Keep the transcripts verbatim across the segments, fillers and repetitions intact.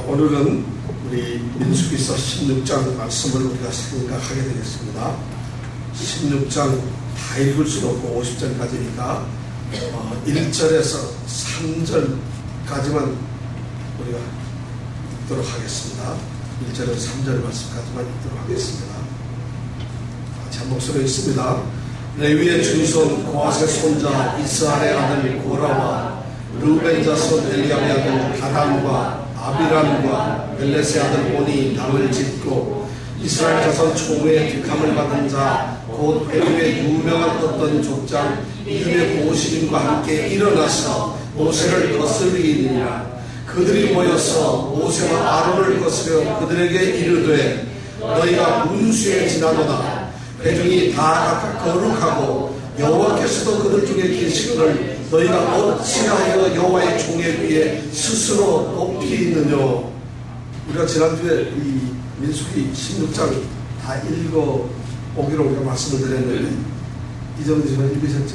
오늘은 우리 민수기서 십육 장 말씀을 우리가 생각하게 되겠습니다. 십육 장 다 읽을 수는 없고 오십 절까지니까 어, 일 절에서 삼 절까지만 우리가 읽도록 하겠습니다. 일 절에서 삼 절 말씀까지만 읽도록 하겠습니다. 같이 한 목소리 있습니다. 레위의 중손 고앗의 손자 이스라엘의 아들 고라와 르벤 자손 엘리압의 아들 다단과 아비람과 멜렛의 아들 온이 당을 짓고 이스라엘 자손 총회의 득함을 받은 자 곧 애굽의 유명한 어떤 족장 이름의 보시림과 함께 일어나서 모세를 거스리니라. 그들이 모여서 모세와 아론을 거스려 그들에게 이르되 너희가 문수에 지나도다. 회중이 다 각각 거룩하고 여호와께서도 그들 중에 계시거늘 너희가 어찌하여 여호와의 종에 비해 스스로 높이 있느냐. 우리가 지난주에 이 민수기 십육 장 다 읽어 보기로 우리가 말씀을 드렸는데 이정근 집사님 읽으셨죠?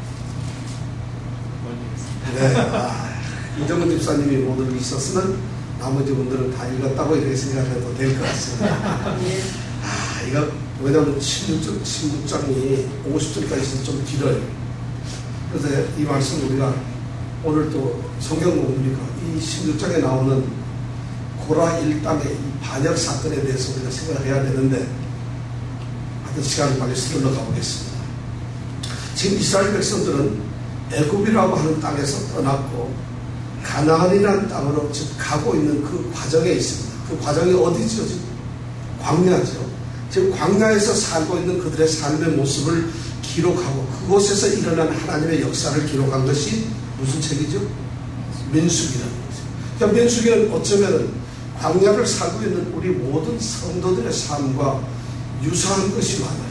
네. 아, 이정근 집사님이 못 읽고 있었으면 나머지 분들은 다 읽었다고 이렇게 생각해도 될 것 같습니다. 아, 이거 왜냐하면 십육 장이 오십 절까지 좀 길어요. 그래서 이 말씀 우리가 오늘 또 성경 공부니까 이 십육 장에 나오는 고라 일당의 이 반역 사건에 대해서 우리가 생각해야 되는데 하여튼 시간을 빨리 서둘러 가보겠습니다. 지금 이스라엘 백성들은 애굽이라고 하는 땅에서 떠났고 가나안이라는 땅으로 지금 가고 있는 그 과정에 있습니다. 그 과정이 어디죠? 지금 광야죠. 지금 광야에서 살고 있는 그들의 삶의 모습을 기록하고 그곳에서 일어난 하나님의 역사를 기록한 것이 무슨 책이죠? 민수기라는 거죠. 그러니까 민수기는 어쩌면 광야를 살고 있는 우리 모든 성도들의 삶과 유사한 것이 많아요.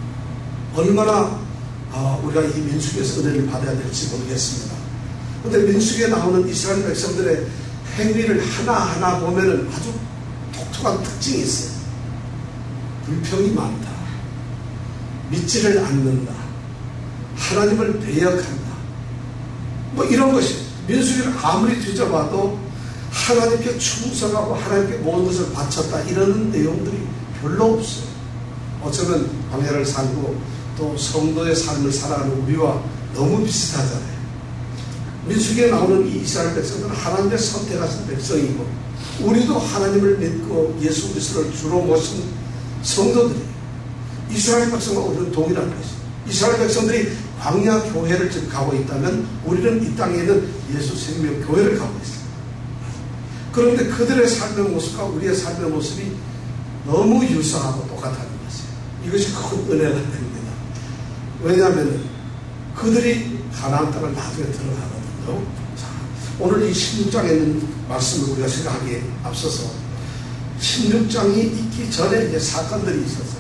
얼마나 아, 우리가 이 민수기에서 은혜를 받아야 될지 모르겠습니다. 그런데 민수기에 나오는 이스라엘 백성들의 행위를 하나하나 보면은 아주 독특한 특징이 있어요. 불평이 많다. 믿지를 않는다. 하나님을 배역한다. 뭐 이런 것이 민수기를 아무리 뒤져봐도 하나님께 충성하고 하나님께 모든 것을 바쳤다 이러는 내용들이 별로 없어요. 어쩌면 광야를 살고 또 성도의 삶을 살아가는 우리와 너무 비슷하잖아요. 민수기에 나오는 이 이스라엘 백성들은 하나님의 선택하신 백성이고 우리도 하나님을 믿고 예수 그리스도를 주로 모신 성도들이 이스라엘 백성과 우리는 동일한 것이죠. 이스라엘 백성들이 광야 교회를 지금 가고 있다면 우리는 이 땅에 있는 예수 생명 교회를 가고 있습니다. 그런데 그들의 삶의 모습과 우리의 삶의 모습이 너무 유사하고 똑같다는 것이에요. 이것이 큰 은혜가 됩니다. 왜냐하면 그들이 가나안 땅을 나중에 들어가거든요. 자, 오늘 이 십육 장에 있는 말씀을 우리가 생각하기에 앞서서 십육 장이 있기 전에 이제 사건들이 있었어요.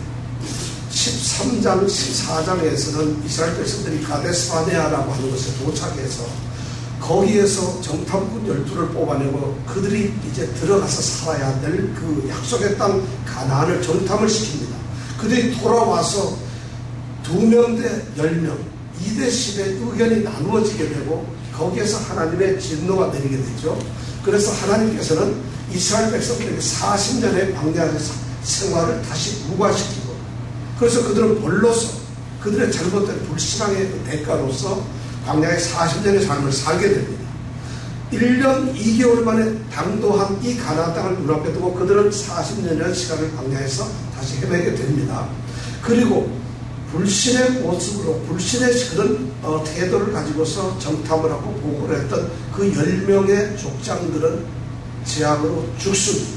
십삼 장, 십사 장에서는 이스라엘 백성들이 가데스 바네아라고 하는 곳에 도착해서 거기에서 정탐꾼 열두를 뽑아내고 그들이 이제 들어가서 살아야 될 그 약속의 땅 가나안을 정탐을 시킵니다. 그들이 돌아와서 두 명 대 열 명, 이 대 십의 의견이 나누어지게 되고 거기에서 하나님의 진노가 내리게 되죠. 그래서 하나님께서는 이스라엘 백성들에게 사십 년의 광야 생활을 다시 무과시키고 그래서 그들은 벌로서 그들의 잘못된 불신앙의 대가로서 광야의 사십 년의 삶을 살게 됩니다. 일 년 이 개월 만에 당도한 이 가나안 땅을 눈앞에 두고 그들은 사십 년의 시간을 광야에서 다시 헤매게 됩니다. 그리고 불신의 모습으로 불신의 그런 어, 태도를 가지고서 정탐을 하고 보고를 했던 그 열 명의 족장들은 재앙으로 죽습니다.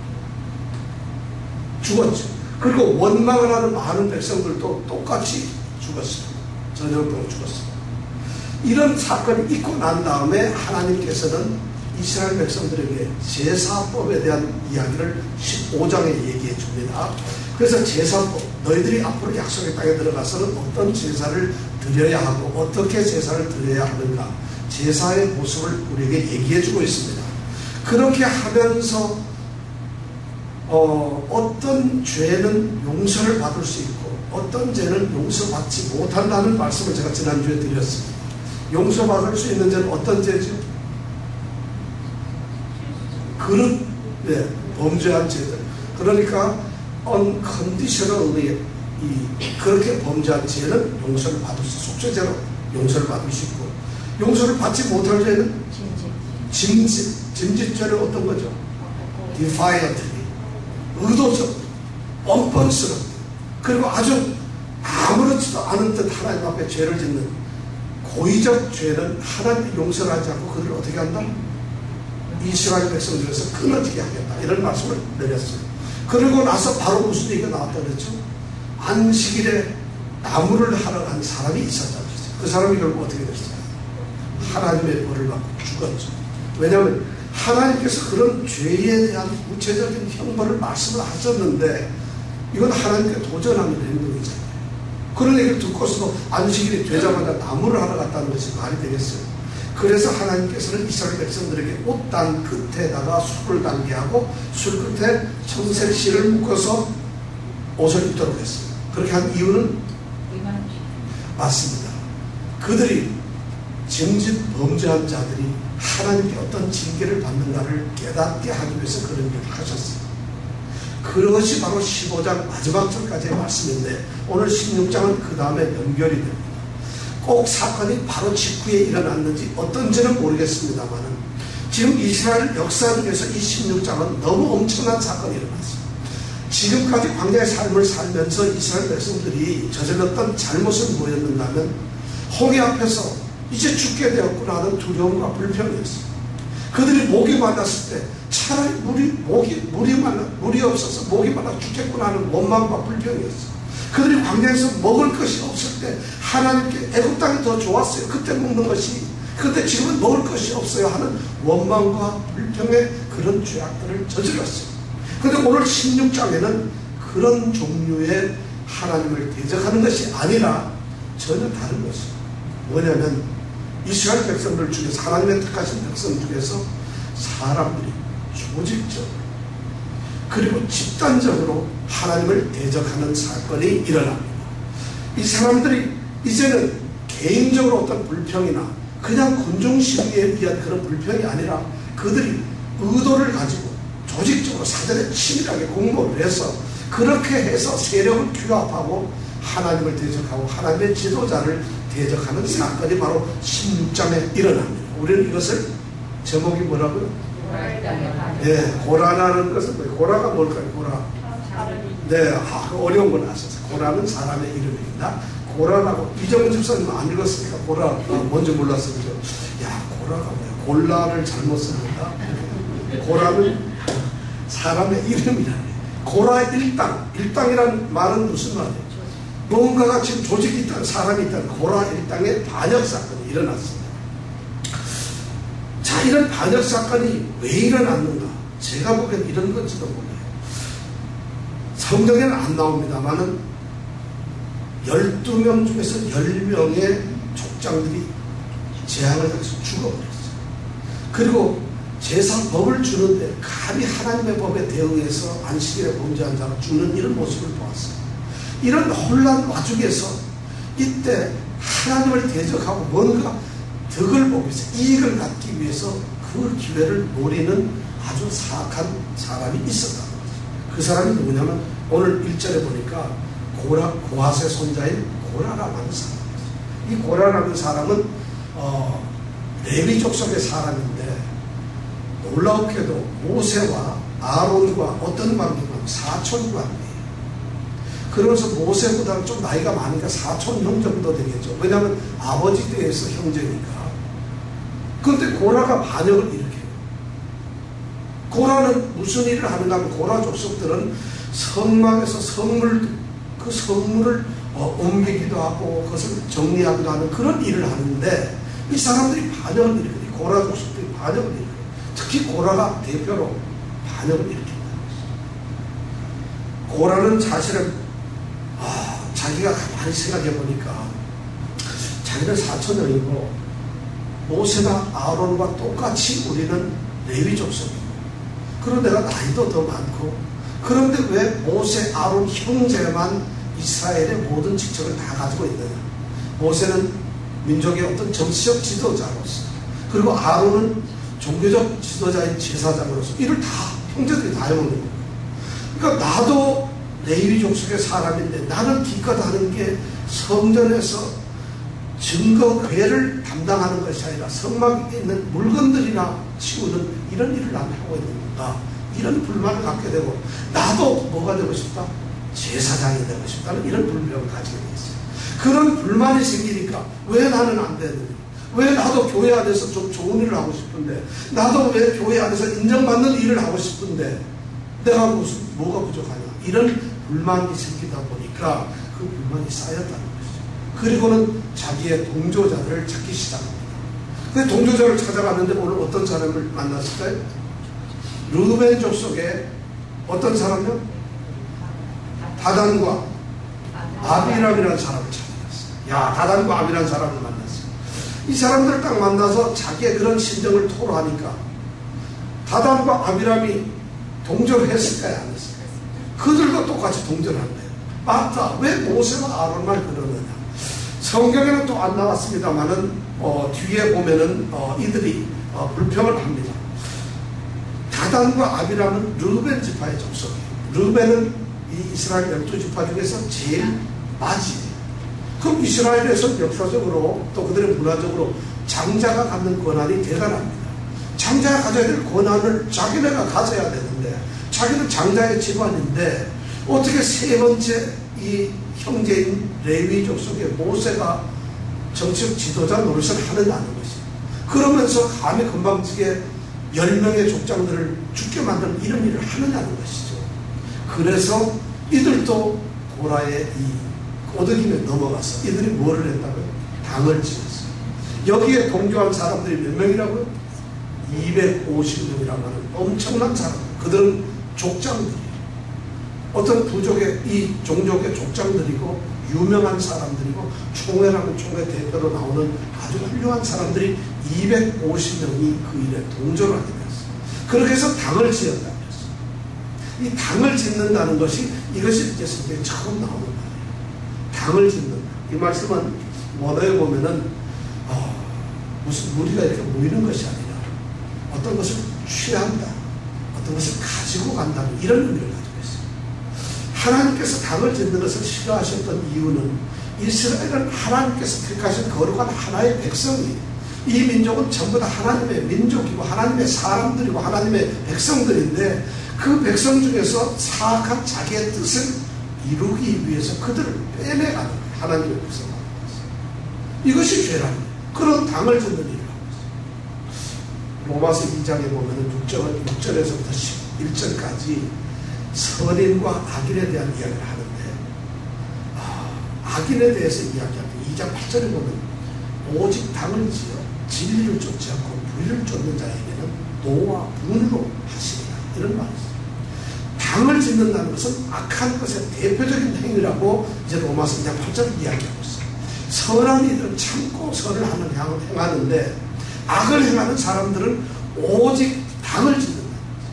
죽었죠. 그리고 원망을 하는 많은 백성들도 똑같이 죽었습니다. 전염병으로 죽었습니다. 이런 사건이 있고 난 다음에 하나님께서는 이스라엘 백성들에게 제사법에 대한 이야기를 십오 장에 얘기해 줍니다. 그래서 제사법, 너희들이 앞으로 약속의 땅에 들어가서는 어떤 제사를 드려야 하고 어떻게 제사를 드려야 하는가 제사의 모습을 우리에게 얘기해 주고 있습니다. 그렇게 하면서 어, 어떤 죄는 용서를 받을 수 있고 어떤 죄는 용서받지 못한다는 말씀을 제가 지난주에 드렸습니다. 용서받을 수 있는 죄는 어떤 죄죠? 그릇, 네, 범죄한 죄들. 그러니까 unconditionally 이 그렇게 범죄한 죄는 용서를 받을 수, 속죄죄로 용서를 받을 수 있고, 용서를 받지 못할 죄는 짐짓, 짐짓죄는 어떤 거죠? defiantly, 의도적, 뻔뻔스럽게, 그리고 아주 아무렇지도 않은 듯 하나님 앞에 죄를 짓는 고의적 죄는 하나님이 용서를 하지 않고 그들을 어떻게 한다? 이스라엘 백성 중에서 끊어지게 하겠다, 이런 말씀을 내렸어요. 그리고 나서 바로 무슨 얘기가 나왔다 그랬죠? 안식일에 나무를 하러 간 사람이 있었다고 했어요. 그 사람이 결국 어떻게 됐어요? 하나님의 벌을 받고 죽었죠. 왜냐하면 하나님께서 그런 죄에 대한 구체적인 형벌을 말씀을 하셨는데 이건 하나님께 도전하는 행동이잖아요. 그런 얘기를 듣고서도 안식일이 되자마자 나무를 하러 갔다는 것이 말이 되겠어요. 그래서 하나님께서는 이스라엘 백성들에게 옷단 끝에다가 술을 담게 하고 술 끝에 청색 실을 묶어서 옷을 입도록 했어요. 그렇게 한 이유는 맞습니다. 그들이 짐짓 범죄한 자들이 하나님께 어떤 징계를 받는가를 깨닫게 하기 위해서 그런 일을 하셨어요. 그것이 바로 십오 장 마지막 절까지의 말씀인데 오늘 십육 장은 그 다음에 연결이 됩니다. 꼭 사건이 바로 직후에 일어났는지 어떤지는 모르겠습니다만 지금 이스라엘 역사 중에서 이 십육 장은 너무 엄청난 사건이 일어났어요. 지금까지 광야의 삶을 살면서 이스라엘 백성들이 저질렀던 잘못은 뭐였는가 하면 홍해 앞에서 이제 죽게 되었구나 하는 두려움과 불평이었어요. 그들이 목이 말랐을 때 차라리 물이, 목이, 물이 말라, 물이 없어서 목이 말라 죽겠구나 하는 원망과 불평이었어요. 그들이 광야에서 먹을 것이 없을 때 하나님께 애굽 땅이 더 좋았어요. 그때 먹는 것이. 그런데 지금은 먹을 것이 없어요 하는 원망과 불평의 그런 죄악들을 저질렀어요. 그런데 오늘 십육 장에는 그런 종류의 하나님을 대적하는 것이 아니라 전혀 다른 것이에요. 뭐냐면 이스라엘 백성들 중에서 하나님의 택하신 백성 중에서 사람들이 조직적으로 그리고 집단적으로 하나님을 대적하는 사건이 일어납니다. 이 사람들이 이제는 개인적으로 어떤 불평이나 그냥 군중시위에 의한 그런 불평이 아니라 그들이 의도를 가지고 조직적으로 사전에 치밀하게 공모를 해서 그렇게 해서 세력을 규합하고 하나님을 대적하고 하나님의 지도자를 대적하는 사건이 바로 십육 장에 일어납니다. 우리는 이것을 제목이 뭐라고요? 네, 고라라는 것은 뭐예요? 고라가 뭘까요? 고라. 네, 아, 어려운 걸 아셨어요. 고라는 사람의 이름입니다. 고라라고 이정은 집사님 안 읽었으니까 고라 아, 뭔지 몰랐어요. 야, 고라가 뭐야? 골라를 잘못 씁니다. 고라는 사람의 이름이라네. 고라 일당. 일당이라는 말은 무슨 말이에요? 뭔가가 지금 조직이 있다는 사람이 있다는 고라 일당의 반역 사건이 일어났습니다. 자, 이런 반역 사건이 왜 일어났는가? 제가 보기엔 이런 건지도 몰라요. 성경에는 안 나옵니다만은 열두 명 중에서 열 명의 족장들이 재앙을 당해서 죽어버렸어요. 그리고 제사법을 주는데 감히 하나님의 법에 대응해서 안식일에 범죄한 자가 죽는 이런 모습을 보았어요. 이런 혼란 와중에서 이때 하나님을 대적하고 뭔가 덕을 보기 위해서 이익을 갖기 위해서 그 기회를 노리는 아주 사악한 사람이 있었다는 거죠. 그 사람이 누구냐면 오늘 일 절에 보니까 고라, 고핫의 손자인 고라라는 사람이었어요. 이 고라라는 사람은 어, 레위 족속의 사람인데 놀랍게도 모세와 아론과 어떤 관계가 사촌 관계예요. 그러면서 모세보다는 좀 나이가 많으니까 사촌형 정도 되겠죠. 왜냐하면 아버지 댁에서 형제니까. 그런데 고라가 반역을 일으켜요. 고라는 무슨 일을 하는가 하면 고라 족속들은 성막에서 성물, 그 성물을 어, 옮기기도 하고 그것을 정리하기도 하는 그런 일을 하는데 이 사람들이 반역을 일으켜요. 고라 족속들이 반역을 일으켜요. 특히 고라가 대표로 반역을 일으킨다는 것이죠. 고라는 사실은 아, 자기가 가만히 생각해 보니까 자기는 사촌형이고 모세나 아론과 똑같이 우리는 레위 족속이고 그리고 내가 나이도 더 많고 그런데 왜 모세, 아론 형제만 이스라엘의 모든 직책을 다 가지고 있느냐. 모세는 민족의 어떤 정치적 지도자로서 그리고 아론은 종교적 지도자인 제사장으로서 이를 다 형제들이 다 해먹는 거예요. 그러니까 나도 레위 족속의 사람인데 나는 기껏 하는 게 성전에서 증거궤를 담당하는 것이 아니라 성막에 있는 물건들이나 치우는 이런 일을 나는 하고 있는 건가, 이런 불만을 갖게 되고, 나도 뭐가 되고 싶다? 제사장이 되고 싶다는 이런 불명을 가지게 돼 있어요. 그런 불만이 생기니까 왜 나는 안 되느냐, 왜 나도 교회 안에서 좀 좋은 일을 하고 싶은데, 나도 왜 교회 안에서 인정받는 일을 하고 싶은데 내가 무슨 뭐가 부족하냐, 이런 불만이 생기다 보니까 그 불만이 쌓였다는 거죠. 그리고는 자기의 동조자들을 찾기 시작합니다. 그 동조자를 찾아갔는데 오늘 어떤 사람을 만났을까요? 르우벤 족속에 어떤 사람이요? 다단과 아비람이라는 사람을 찾아갔어요. 야, 다단과 아비라는 사람을 만났어요. 이 사람들을 딱 만나서 자기의 그런 심정을 토로하니까 다단과 아비람이 동조를 했을까요? 안 했을까요? 그들도 똑같이 동조를 한대요. 맞다. 왜 모세와 아론만 그러느냐? 성경에는 또 안 나왔습니다만은 어, 뒤에 보면은 어, 이들이 어, 불평을 합니다. 다단과 아비람은 르우벤 지파의 족속이에요. 르우벤은 이 이스라엘 열두 지파 중에서 제일 맞이에요. 그럼 이스라엘에서 역사적으로 또 그들의 문화적으로 장자가 갖는 권한이 대단합니다. 장자가 가져야 될 권한을 자기네가 가져야 되는데, 자기는 장자의 집안인데 어떻게 세 번째 이 형제인 레위 족속의 모세가 정치적 지도자 노릇을 하느냐는 것이에요. 그러면서 감히 금방지게 열 명의 족장들을 죽게 만드는 이런 일을 하느냐는 것이죠. 그래서 이들도 고라의 이 꼬드김에 넘어가서 이들이 뭐를 했다고요? 당을 지었어요. 여기에 동조한 사람들이 몇 명이라고요? 이백오십 명이라고 하는 엄청난 사람. 그들은 족장들이에요. 어떤 부족의 이 종족의 족장들이고 유명한 사람들이고 총회라는 총회 대표로 나오는 아주 훌륭한 사람들이 이백오십 명이 그 일에 동조를 하게 되었어요. 그렇게 해서 당을 지었다는 것이죠. 이 당을 짓는다는 것이 이것이 이제 성경에 처음 나오는 말이에요. 당을 짓는다. 이 말씀은 원어에 보면은 어, 무슨 무리가 이렇게 모이는 것이 아니라 어떤 것을 취한다, 어떤 것을 가지고 간다는 이런 의미를 가지고 있어요. 하나님께서 당을 짓는 것을 싫어하셨던 이유는 이스라엘은 하나님께서 택하신 거룩한 하나의 백성이에요. 이 민족은 전부 다 하나님의 민족이고 하나님의 사람들이고 하나님의 백성들인데, 그 백성 중에서 사악한 자기의 뜻을 이루기 위해서 그들을 빼내가는 하나님의 백성을 하는 것이에요. 이것이 죄라는 거예요. 그런 당을 짓는 일을 하고 있어요. 로마서 이 장에 보면 육 절에서부터 십일 절까지 선인과 악인에 대한 이야기를 하는데, 아, 악인에 대해서 이야기할 때 이 장 팔 절에 보면 오직 당을 지어 진리를 쫓지 않고 불의를 쫓는 자에게는 노와 분으로 하시리라, 이런 말이 있어요. 당을 짓는다는 것은 악한 것의 대표적인 행위라고 이제 로마서 이 장 팔 절을 이야기하고 있어요. 선한 이들은 참고 선을 하는 행하는데, 악을 행하는 사람들은 오직 당을 짓는다.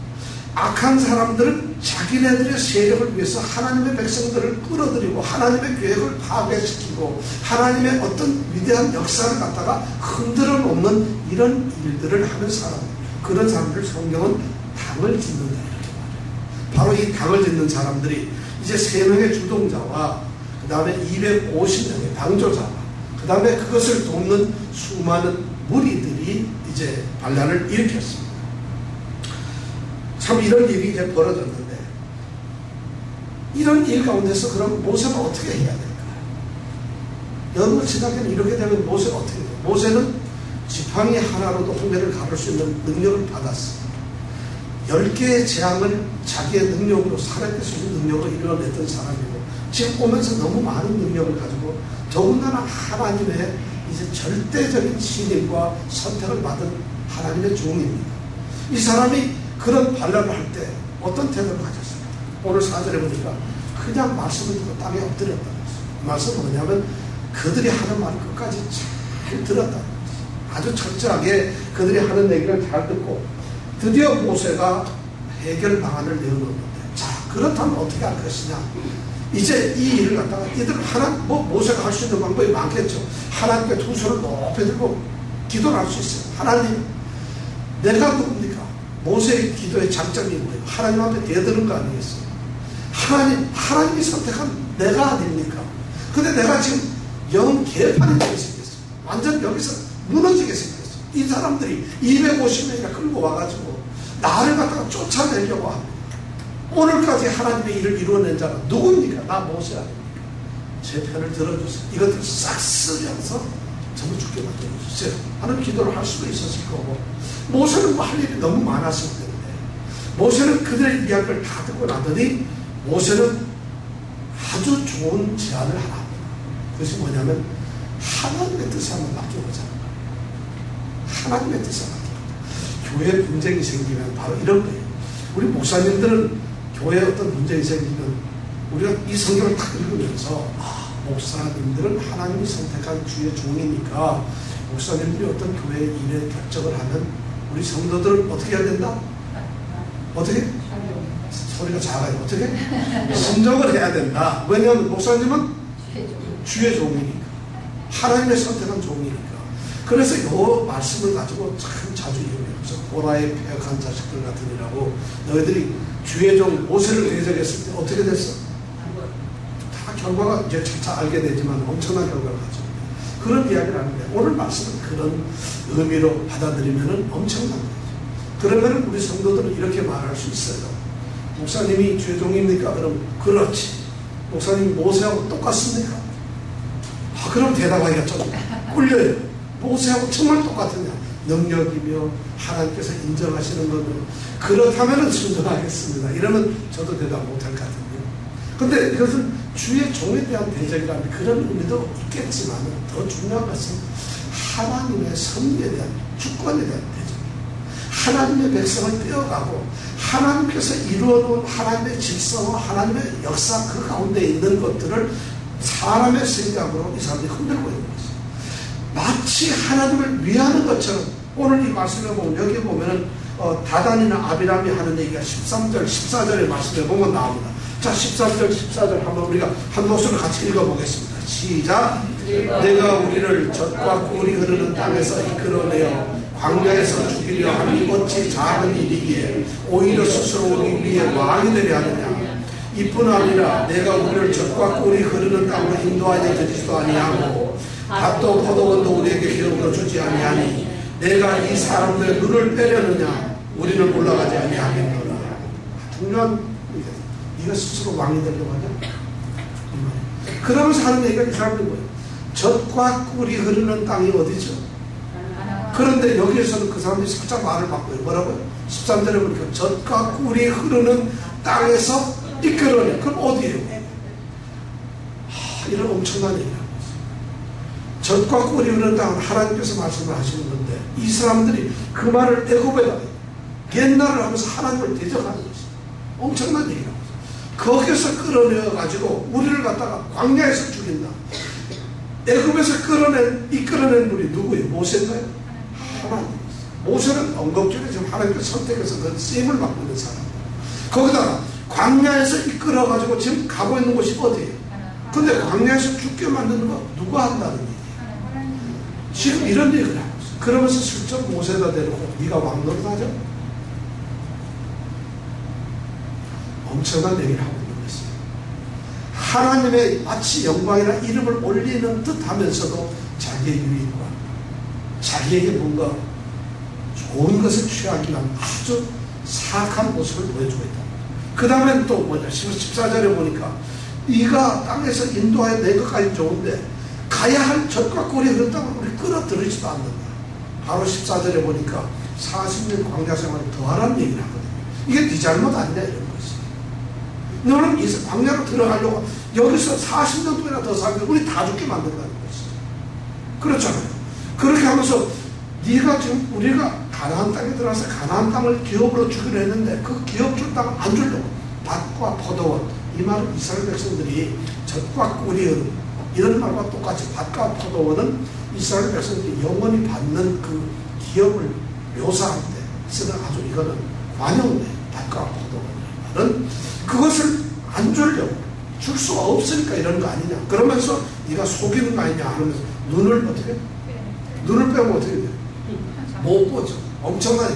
악한 사람들은 자기네들의 세력을 위해서 하나님의 백성들을 끌어들이고 하나님의 계획을 파괴시키고 하나님의 어떤 위대한 역사를 갖다가 흔들어 놓는 이런 일들을 하는 사람들, 그런 사람들 성경은 당을 짓는다 이렇게 말해요. 바로 이 당을 짓는 사람들이 이제 세 명의 주동자와 그 다음에 이백오십 명의 방조자와 그 다음에 그것을 돕는 수많은 무리들이 이제 반란을 일으켰습니다. 참 이런 일이 이제 벌어졌는데, 이런 일 가운데서 그럼 모세는 어떻게 해야 될까? 여러분 생각에는 이렇게 되면 모세는 어떻게 돼요? 모세는 지팡이 하나로도 홍해를 가를 수 있는 능력을 받았어요. 열 개의 재앙을 자기의 능력으로, 살아낼 수 있는 능력으로 이뤄냈던 사람이고, 지금 오면서 너무 많은 능력을 가지고 더군다나 하나님의 이제 절대적인 신임과 선택을 받은 하나님의 종입니다. 이 사람이 그런 반란을 할 때 어떤 태도를 가졌습니까? 오늘 사 절에 보니까 그냥 말씀을 듣고 땅에 엎드렸다는 것이죠. 그 말씀은 뭐냐면 그들이 하는 말을 끝까지 잘 들었다는 것이죠. 아주 철저하게 그들이 하는 얘기를 잘 듣고 드디어 모세가 해결 방안을 내어놓는데, 자, 그렇다면 어떻게 할 것이냐? 이제 이 일을 갖다가 이들 하나, 뭐 모세가 할 수 있는 방법이 많겠죠. 하나님께 두 손을 높이 들고 기도를 할 수 있어요. 하나님, 내가 누굽니까? 모세의 기도의 장점이 뭐예요? 하나님 앞에 대드는 거 아니겠어요? 하나님, 하나님이 선택한 내가 아닙니까? 근데 내가 지금 영 개판이 되게 생겼어. 완전 여기서 무너지게 생겼어. 이 사람들이 이백오십 명이나 끌고 와가지고 나를 갖다가 쫓아내려고 합니다. 오늘까지 하나님의 일을 이루어낸 자가 누굽니까? 나 모세 아닙니까? 제 편을 들어주세요. 이것들 싹 쓰면서 전부 죽게 만들어주세요 하는 기도를 할 수도 있었을 거고, 모세는 뭐 할 일이 너무 많았을 때문에 모세는 그들의 이야기를 다 듣고 나더니 모세는 아주 좋은 제안을 하나 합니다. 그것이 뭐냐면 하나님의 뜻에 한번 맡겨보자. 하나님의 뜻에 맡겨보자. 교회 분쟁이 생기면 바로 이런 거예요. 우리 목사님들은 교회에 어떤 문제가 생기면 우리가 이 성경을 딱 읽으면서 아, 목사님들은 하나님이 선택한 주의 종이니까 목사님들이 어떤 교회 일에 결정을 하면 우리 성도들은 어떻게 해야 된다? 어떻게? 소리가 작아요. 어떻게? 순종을 해야 된다. 왜냐하면 목사님은 주의 종이니까, 하나님의 선택한 종이니까. 그래서 이 말씀을 가지고 참 자주 이용해요. 고라의 폐역한 자식들 같으니라고. 너희들이 주의 종 모세를 대적했을 때 어떻게 됐어? 다 결과가 이제 차차 알게 되지만 엄청난 결과를 가지고 그런 이야기를 하는데, 오늘 말씀은 그런 의미로 받아들이면 엄청난 거죠. 그러면 우리 성도들은 이렇게 말할 수 있어요. 목사님이 주의 종입니까? 그럼 그렇지. 목사님이 모세하고 똑같습니까? 아, 그럼 대답하기가 좀 꿀려요. 모세하고 정말 똑같으냐? 능력이며 하나님께서 인정하시는 거면 그렇다면 순종하겠습니다. 이러면 저도 대답 못할 것 같은데요. 근데 이것은 주의 종에 대한 대적이라는 그런 의미도 있겠지만 더 중요한 것은 하나님의 섭리에 대한, 주권에 대한 대적이에요. 하나님의 백성을 떼어가고 하나님께서 이루어놓은 하나님의 질서와 하나님의 역사 그 가운데 있는 것들을 사람의 생각으로 이 사람들이 흔들고 있는 것이죠. 마치 하나님을 위하는 것처럼 오늘 이 말씀을 보면 여기 보면은 어, 다단이나 아비람이 하는 얘기가 십삼 절, 십사 절의 말씀을 보면 나옵니다. 자, 십삼 절, 십사 절 한번 우리가 한 목소리로 같이 읽어보겠습니다. 시작. 내가 우리를 젖과 꿀이 흐르는 땅에서 이끌어내어 광야에서 죽이려 함이 어찌 작은 일이기에 오히려 스스로 우리 위에 왕이 되려 하느냐. 이뿐 아니라 내가 우리를 젖과 꿀이 흐르는 땅으로 인도하여 주지도 아니하고 밭도 포도원도 우리에게 기업으로 주지 아니하니 내가 이 사람들의 눈을 빼려느냐. 우리는 올라가지 아니하겠노라. 중요한 네가 스스로 왕이 되려고 하냐? 그러면서 하는 얘기가 이 사람들이 뭐예요? 젖과 꿀이 흐르는 땅이 어디죠? 그런데 여기에서는 그 사람들이 살짝 말을 바꿔요. 뭐라고요? 십삼 절에 보니까 젖과 꿀이 흐르는 땅에서 이끌어내. 그럼 어디예요? 하, 이런 엄청난 얘기를 하고 있어요. 젖과 꿀이 흐르는 땅은 하나님께서 말씀을 하시는 건데 이 사람들이 그 말을 애굽에다 옛날을 하면서 하나님을 대적하는 것이에요. 엄청난 얘기라고 있어요. 거기서 끌어내어 가지고 우리를 갖다가 광야에서 죽인다. 애굽에서 끌어낸 이끌어낸 분이 누구예요? 모세인가요? 하나님. 모세는 언급중에 지금 하나님께서 선택해서 그 쓰임을 받고 있는 사람. 거기다가 광야에서 이끌어 가지고 지금 가고 있는 곳이 어디예요? 근데 광야에서 죽게 만드는 거 누가 한다는 얘기예요? 지금 이런 얘기를 하고 있어요. 그러면서 슬쩍 모세다 데리고 네가 왕노릇 하죠? 엄청난 얘기를 하고 있는 것이에요. 하나님의 마치 영광이나 이름을 올리는 듯 하면서도 자기의 유익과 자기에게 뭔가 좋은 것을 취하기 위한 아주 사악한 모습을 보여주고 있다. 그 다음엔 또 뭐냐, 십사 절에 보니까 네가 땅에서 인도하여 내 것까지 좋은데 가야 할 젖과 꿀이 흐른 땅을 우리 끌어들이지도 않는다. 바로 십사 절에 보니까 사십 년 광야 생활을 더하라는 얘기를 하거든요. 이게 네 잘못 아니냐 이런 거지. 너는 이 광야로 들어가려고 여기서 사십 년 동안이나 더 살면 우리 다 죽게 만든다는 거지. 그렇잖아요. 그렇게 하면서 네가 지금 우리가 가나안 땅에 들어가서 가나안 땅을 기업으로 주기로 했는데 그 기업 줄 땅을 안 주려고 밭과 포도원, 이 말은 이스라엘 백성들이 젖과 꿀이 이런 말과 똑같이 밭과 포도원은 이스라엘 백성들이 영원히 받는 그 기업을 묘사할 때 쓰는 아주 이거는 관용돼. 밭과 포도원은 그것을 안 주려고 줄 수가 없으니까 이러는 거 아니냐. 그러면서 네가 속이는 거 아니냐 하면서 눈을 어떻게 눈을 빼면 어떻게 돼? 못 보죠. 엄청나게.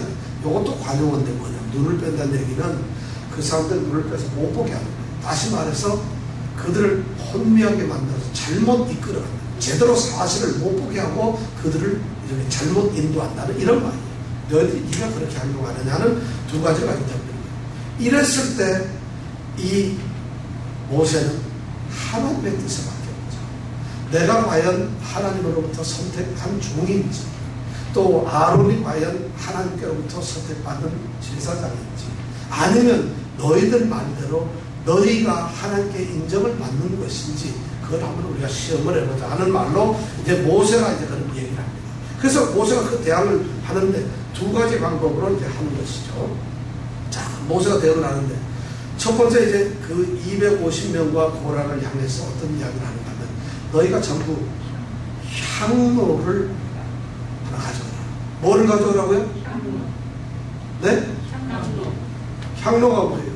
이것도 관용어인데 뭐냐, 눈을 뺀다는 얘기는 그 사람들 눈을 빼서 못 보게 하는 거예요. 다시 말해서 그들을 혼미하게 만들어서 잘못 이끌어가는, 제대로 사실을 못 보게 하고 그들을 이렇게 잘못 인도한다는 이런 말이에요. 너희들이 네가 그렇게 하려고 하느냐는 두 가지가 있다는 거예요. 이랬을 때 이 모세는 하나님의 뜻에 맡겨보자. 내가 과연 하나님으로부터 선택한 종인지, 또 아론이 과연 하나님께로부터 선택받은 제사장인지, 아니면 너희들 말대로 너희가 하나님께 인정을 받는 것인지, 그걸 한번 우리가 시험을 해보자 하는 말로 이제 모세가 이제 그런 얘기를 합니다. 그래서 모세가 그 대항을 하는데 두 가지 방법으로 이제 하는 것이죠. 자, 모세가 대응을 하는데 첫 번째 이제 그 이백오십 명과 고라를 향해서 어떤 이야기를 하는가 하면, 너희가 전부 향로를 하나 가져오라. 뭐를 가져오라고요? 향로. 네? 향로. 향로가 뭐예요?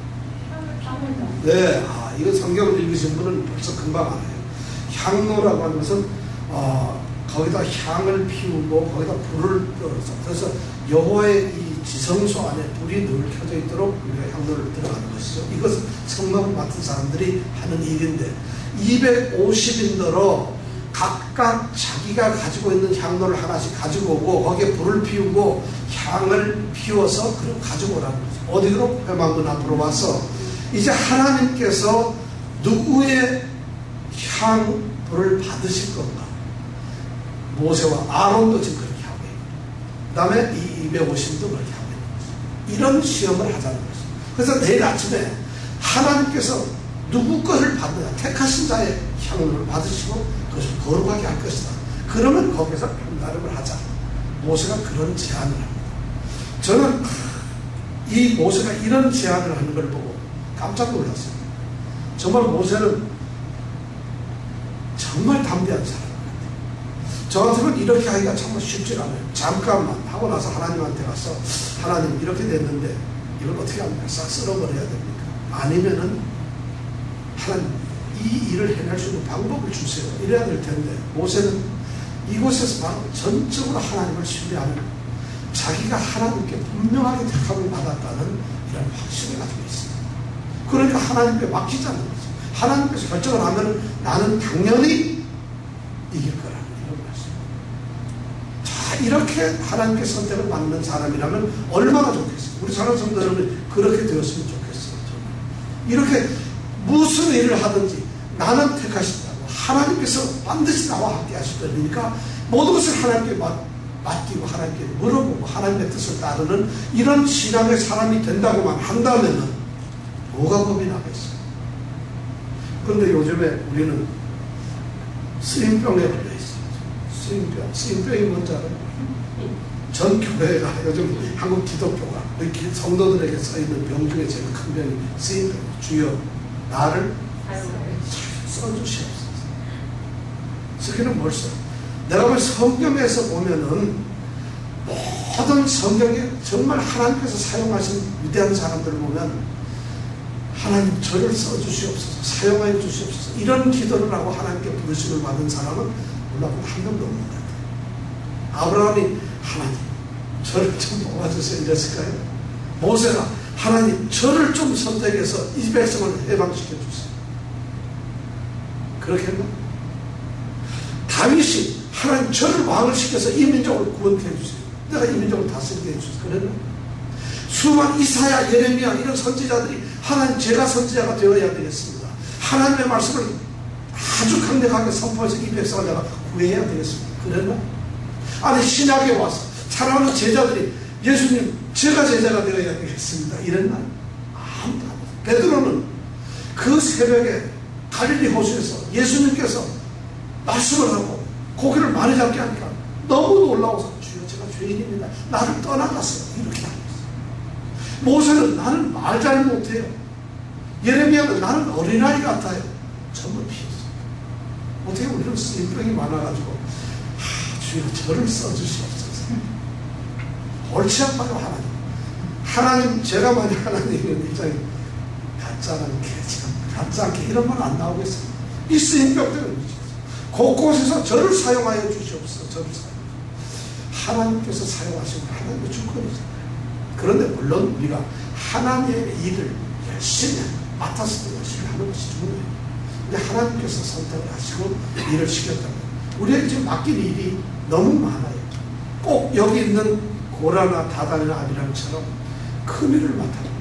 네, 아, 이거 성경을 읽으신 분은 벌써 금방 알아요. 향로라고 하는 것은 어, 거기다 향을 피우고 거기다 불을 떨어서, 그래서 여호와의 이 지성소 안에 불이 늘 켜져 있도록 우리가 향로를 들어가는 것이죠. 이것은 성막을 맡은 사람들이 하는 일인데, 이백오십 인더러 각각 자기가 가지고 있는 향로를 하나씩 가지고 오고 거기에 불을 피우고 향을 피워서 그리고 가지고 오라는 거죠. 어디로? 회막문 앞으로 와서 이제 하나님께서 누구의 향불을 받으실 건가? 모세와 아론도 지금 그렇게 하고 있고, 그 다음에 이 이백오십도 그렇게 하고 있는 거죠. 이런 시험을 하자는 거죠. 그래서 내일 아침에 하나님께서 누구 것을 받느냐, 택하신 자의 향을 받으시고 그것을 거룩하게 할 것이다. 그러면 거기서 나름을 하자. 모세가 그런 제안을 합니다. 저는 이 모세가 이런 제안을 하는 걸 보고 깜짝 놀랐어요. 정말 모세는 정말 담대한 사람. 저 같으면 이렇게 하기가 정말 쉽지 않아요. 잠깐만 하고 나서 하나님한테 가서, 하나님 이렇게 됐는데 이걸 어떻게 합니까? 싹 쓸어버려야 됩니까? 아니면은 하나님 이 일을 해낼 수 있는 방법을 주세요. 이래야 될 텐데, 모세는 이곳에서 바로 전적으로 하나님을 신뢰하는, 자기가 하나님께 분명하게 택함을 받았다는 이런 확신을 가지고 있습니다. 그러니까 하나님께 맡기자는 거죠. 하나님께서 결정을 하면 나는 당연히 이길 거라. 이렇게 하나님께 선택을 받는 사람이라면 얼마나 좋겠어요. 우리 사랑 성도들은 그렇게 되었으면 좋겠어요. 정말. 이렇게 무슨 일을 하든지 나는 택하신다고, 하나님께서 반드시 나와 함께 하실 거니까 모든 것을 하나님께 맡, 맡기고 하나님께 물어보고 하나님의 뜻을 따르는 이런 신앙의 사람이 된다고만 한다면 뭐가 겁이 나겠어요. 그런데 요즘에 우리는 쓰임병에 걸려 있어요. 쓰임병. 쓰임병이 뭔지 알아요? 전 교회가 요즘 한국 기독교가 성도들에게 써있는 병 중에 제일 큰 병이 쓰임병. 주여 나를 써주시옵소서. 쓰기는 뭘 써? 내가 볼 성경에서 보면은 모든 성경에 정말 하나님께서 사용하신 위대한 사람들을 보면 하나님 저를 써주시옵소서, 사용하여 주시옵소서, 이런 기도를 하고 하나님께 부르심을 받은 사람은 몰라보면 한 명도 없는 것 같아요. 아브라함이 하나님 저를 좀 도와주세요 이랬을까요? 모세가 하나님 저를 좀 선택해서 이 백성을 해방시켜 주세요. 그렇게 했나? 다윗이 하나님 저를 왕을 시켜서 이 민족을 구원케 해주세요. 내가 이 민족을 다스리게 해주세요. 그랬나? 수많은 이사야, 예레미야 이런 선지자들이 하나님 제가 선지자가 되어야 되겠습니다. 하나님의 말씀을 아주 강력하게 선포해서 이 백성을 내가 구해야 되겠습니다. 그랬나? 아니 신약에 와서 사랑하는 제자들이 예수님 제가 제자가 되어야 되겠습니다. 이랬나? 아무도 안 했어요. 베드로는 그 새벽에 갈릴리 호수에서 예수님께서 말씀을 하고 고기를 많이 잡게 하니까 너무 놀라워서 주여 제가 죄인입니다. 나를 떠나갔어요. 이렇게 하고 있어요. 모세는 나는 말 잘 못해요. 예레미야는 나는 어린아이 같아요. 전부 피했어요. 어떻게 우리는 쓰임병이 많아가지고 아, 주여 저를 써주시옵소서. 옳지 않아요. 하나님 하나님 제가 만약 하나님의 입장에 가짜는 개참 가짜 않게 이런 말 안 나오겠어요. 이 쓰임병 때문에 곳곳에서 저를 사용하여 주시옵소서. 저를 사용하여 하나님께서 사용하시면 하나님의 주권이잖아요. 그런데 물론 우리가 하나님의 일을 열심히 맡아서 열심히 하는 것이 중요해요. 근데 하나님께서 선택을 하시고 일을 시켰다면 우리에게 지금 맡긴 일이 너무 많아요. 꼭 여기 있는 고라나 다단이나 아비람처럼 큰 일을 맡아요.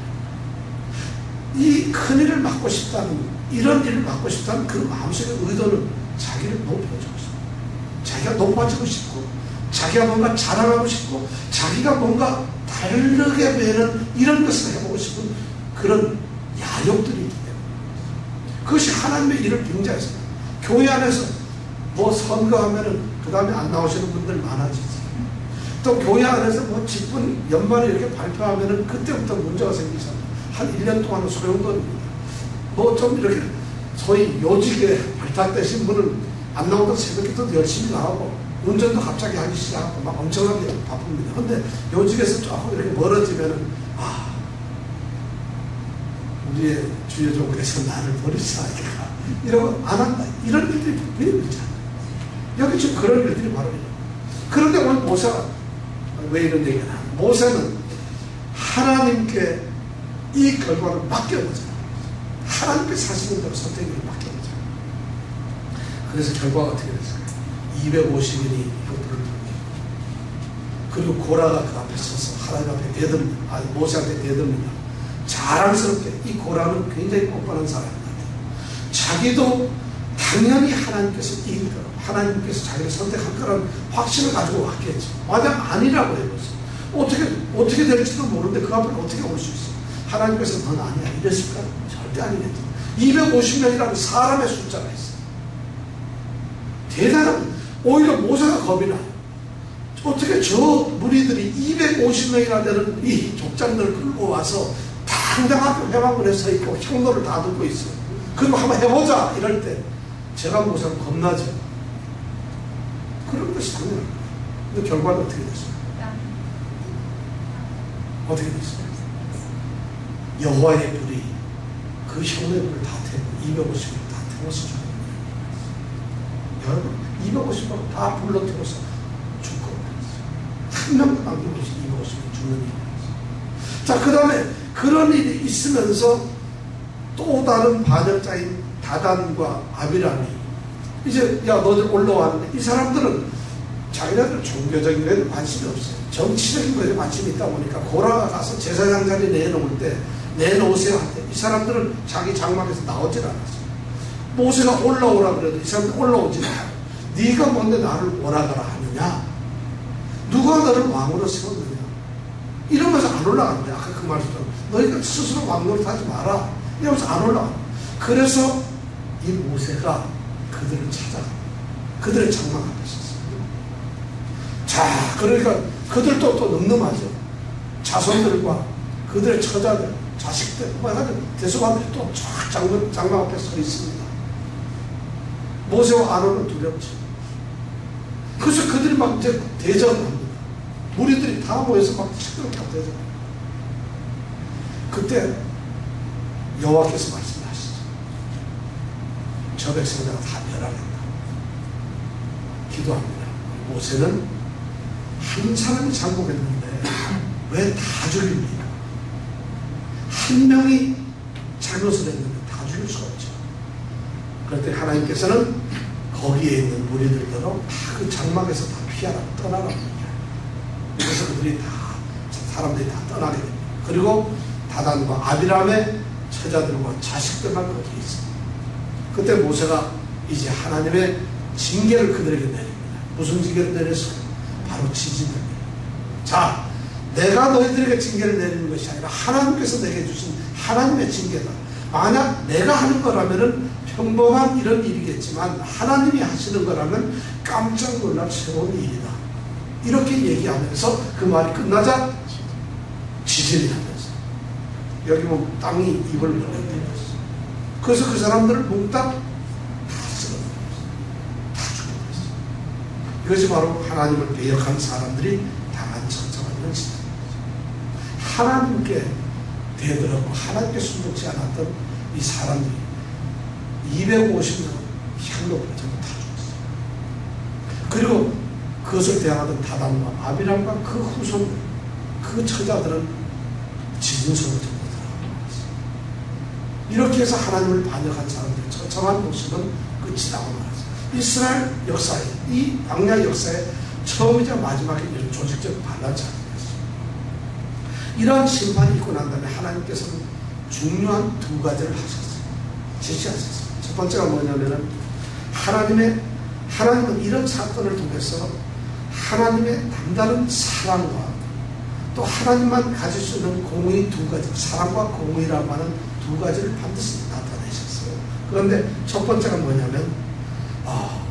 이 큰 일을 맡고 싶다는, 이런 일을 맡고 싶다는 그 마음속의 의도는 자기를 높여주고 싶고, 자기가 높아지고 싶고, 자기가 뭔가 자랑하고 싶고, 자기가 뭔가 다르게 되는 이런 것을 해보고 싶은 그런 야욕들이 있기 때문에 그것이 하나님의 일을 빙자했습니다. 교회 안에서 뭐 선거하면은 그 다음에 안 나오시는 분들 많아지지. 또 교회 안에서 뭐 직분 연말에 이렇게 발표하면은 그때부터 문제가 생기잖아요. 한 일 년 동안은 소용도 없습니다. 뭐 좀 이렇게 소위 요직에 발탁되신 분은 안 나오던 새벽에도 열심히 나오고 운전도 갑자기 하기 시작하고 막 엄청나게 바쁩니다. 근데 요직에서 조금 이렇게 멀어지면은 아, 우리의 주여종께서 나를 버리지 않을까 이러고 안 한다. 이런 일들이 분명히 있잖아요. 여기 지금 그런 일들이 바로 이래요. 그런데 오늘 모세가 왜 이런 얘기가 나요? 모세는 하나님께 이 결과를 맡겨보잖아요. 하나님께서 하시는 대로 선택을 맡겨보잖아요. 그래서 결과가 어떻게 됐을까요? 이백오십 인이 벽돌을 들고 그리고 고라가 그 앞에 서서 하나님 앞에 대듭니다. 아니 모세한테 대듭니다. 자랑스럽게. 이 고라는 굉장히 뻔뻔한 사람 같아요. 자기도 당연히 하나님께서 이길 거라고, 하나님께서 자기를 선택할 거라는 확신을 가지고 왔겠죠. 만약 아니라고 해보세요. 어떻게 어떻게 될지도 모르는데 그 앞에 어떻게 올 수 있어? 하나님께서 넌 아니야 이랬을까? 절대 아니겠죠. 이백오십 명이라는 사람의 숫자가 있어요. 대단한, 오히려 모세가 겁이 나요. 어떻게 저 무리들이 이백오십 명이나 되는 이 족장들을 끌고 와서 당당하게 회막문에 서 있고 향로를 다 듣고 있어요. 그리고 한번 해보자 이럴 때 제가 모세는 겁나죠. 그런 것이 당연한 거예요. 근데 결과는 어떻게 됐어요? 어떻게 됐어요? 여호와의 불이 그 향로의 불을 다 태우고 이백오십 명을 다 태워서 죽는 거예요. 여러분 이백오십 명 다 불러 태워서 죽고 한 명도 남김없이 이백오십 명 죽는 일이 있어요. 자, 그 다음에 그런 일이 있으면서 또 다른 반역자인 다단과 아비람이 이제 야 너들 올라왔는데 이 사람들은 자기네들 종교적인 거에도 관심이 없어요. 정치적인 거에 관심이 있다 보니까 고라가 가서 제사장 자리 내놓을 때 내놓으세요 할 때 이 사람들은 자기 장막에서 나오질 않았어요. 모세가 올라오라 그래도 이 사람들 올라오질 않아요. 네가 뭔데 나를 오라가라 하느냐? 누가 너를 왕으로 세웠느냐? 이러면서 안 올라간대. 아까 그 말처럼 너희가 스스로 왕노릇 하지 마라 이러면서 안 올라가. 그래서 이 모세가 그들을 찾아가 그들의 장막 앞에 섰어요. 자, 그러니까 그들도 또 늠름하죠. 자손들과 그들의 처자들, 자식들, 뭐 해가지고 대소반들이 또 쫙 장막, 장막 앞에 서 있습니다. 모세와 아론은 두렵지. 그래서 그들이 막 이제 대전을 합니다. 무리들이 다 모여서 막 시끄럽게 대전. 그때 여호와께서 말씀하시죠. 저 백성들아 다 멸하겠다. 기도합니다. 모세는 한 사람이 잘못했는데 왜 다 죽입니까? 한 명이 잘못을 했는데 다 죽일 수가 없죠. 그럴 때 하나님께서는 거기에 있는 무리들대로 다 그 장막에서 다 피하라, 떠나라. 그래서 그들이 다, 사람들이 다 떠나게 됩니다. 그리고 다단과 아비람의 처자들과 자식들만 거기에 있습니다. 그때 모세가 이제 하나님의 징계를 그들에게 내립니다. 무슨 징계를 내렸을까요? 바로 지진입니다. 자, 내가 너희들에게 징계를 내리는 것이 아니라 하나님께서 내게 주신 하나님의 징계다. 만약 내가 하는 거라면은 평범한 이런 일이겠지만 하나님이 하시는 거라면 깜짝 놀랄 새로운 일이다. 이렇게 얘기하면서 그 말이 끝나자 지진이 나면서 여기 보면 땅이 입을 벌리게 되었어. 그래서 그 사람들을 몽땅 다 쓸어버렸어. 다 죽여버렸어. 이것이 바로 하나님을 배역한 사람들이 당한 처처가 이런 시대입니다. 하나님께 대들하고 하나님께 순종치 않았던 이 사람들이 이백오십 명 향로를 전부 다 죽었어요. 그리고 그것을 대항하던 다단과 아비람과 그 후손들, 그 처자들은 지진 속으로 들어오더라고요. 이렇게 해서 하나님을 반역한 사람들의 처참한 모습은 끝이 나고 말았어요. 이스라엘 역사에, 이 광야 역사에 처음이자 마지막에 이런 조직적 반란이 작용했어요. 이러한 심판이 있고 난 다음에 하나님께서는 중요한 두 가지를 하셨어요. 제시하셨어요. 첫 번째가 뭐냐면은 하나님의 하나님은 이런 사건을 통해서 하나님의 남다른 사랑과 또 하나님만 가질 수 있는 공의 두 가지, 사랑과 공의라고 하는 두 가지를 반드시 나타내셨어요. 그런데 첫 번째가 뭐냐면 어,